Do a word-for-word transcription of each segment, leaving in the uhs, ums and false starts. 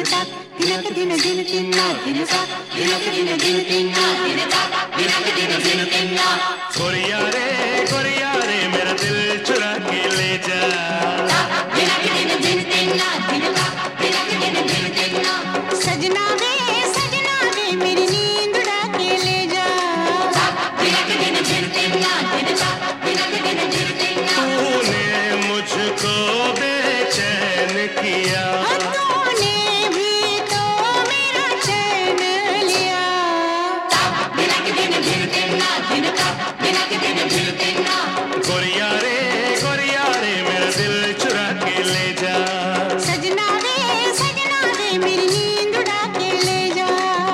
ದಿನಕ ದಿನ ದಿನ ತಿನ್ನ ದಿನಕ ದಿನಕ ದಿನ ದಿನ ತಿನ್ನ ದಿನಕ ದಿನಕ ದಿನ ದಿನ ತಿನ್ನ गोरिया रे गोरिया रे मेरा दिल चुरा के ले जा दिनक दिन दिन तिन्ना दिनक दिनक दिन दिन तिन्ना सजना वे सजना वे मेरी नींद उड़ा के ले जा दिनक दिन दिन तिन्ना दिनक दिनक दिन दिन तिन्ना तूने मुझको बेचैन किया तूने भी तो मेरा चैन लिया दिनक दिन दिन तिन्ना दिनक दिनक दिन दिन तिन्ना गोरिया रे गोरिया रे मेरा दिल चुरा के ले जा सजना वे सजना वे मेरी नींद उड़ा के ले जा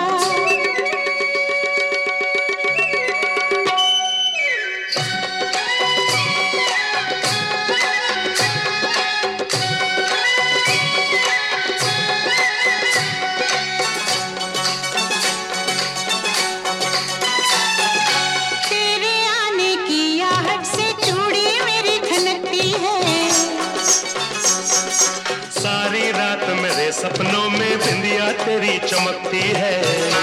तेरे आने की आहट से चूड़ी मेरी खनकती है सारी रात मेरे सपनों में बिंदिया तेरी चमकती है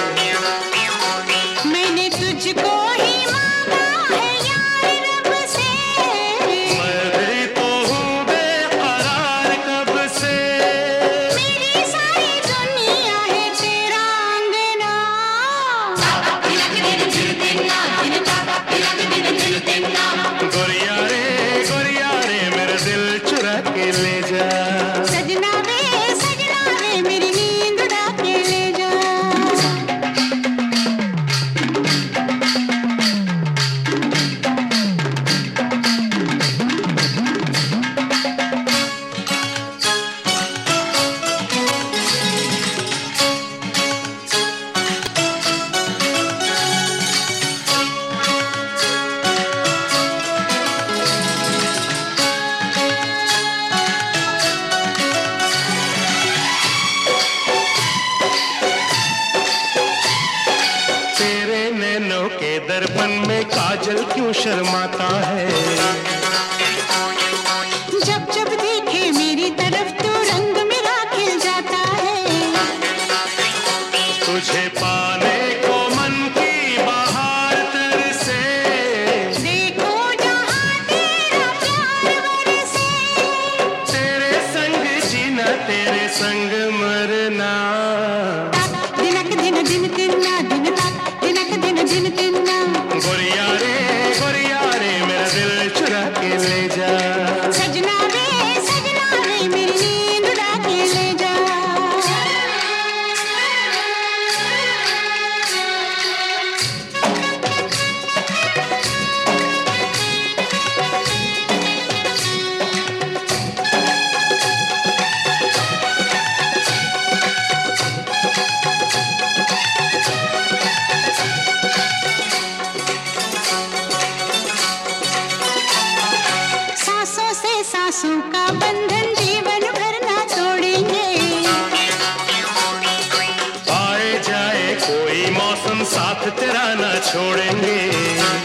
मैंने तुझको ही मांगा है यार रब से मैं भी तो हूँ बेकरार कब से मेरी सारी दुनिया है तेरा अंगना दिनक दिन दिन तिन्ना दिनक दिनक दिन दिन तिन्ना गोरिया रे गोरिया रे मेरा दिल चुरा के ले जा सजना वे सजना वे मेरी नींद उड़ा के ले जा तेरे नैनों के दर्पण में काजल क्यों शर्माता है जब जब देखे मेरी तरफ तो रंग मेरा खिल जाता है तुझे पाने को मन की बहार तरसे देखो जहाँ तेरा प्यार बरसे तेरे संग जीना तेरे संग मरना दिनक दिन दिन तिन्ना दिनक दिनक दिन दिन तिन्ना गोरिया रे गोरिया रे मेरा दिल चुरा के ले जा सजना वे सजना वे मेरी नींद उड़ा के ले जा सांसों से सांसों का बंधन जीवन भर ना तोड़ेंगे आए जाए कोई मौसम साथ तेरा ना छोड़ेंगे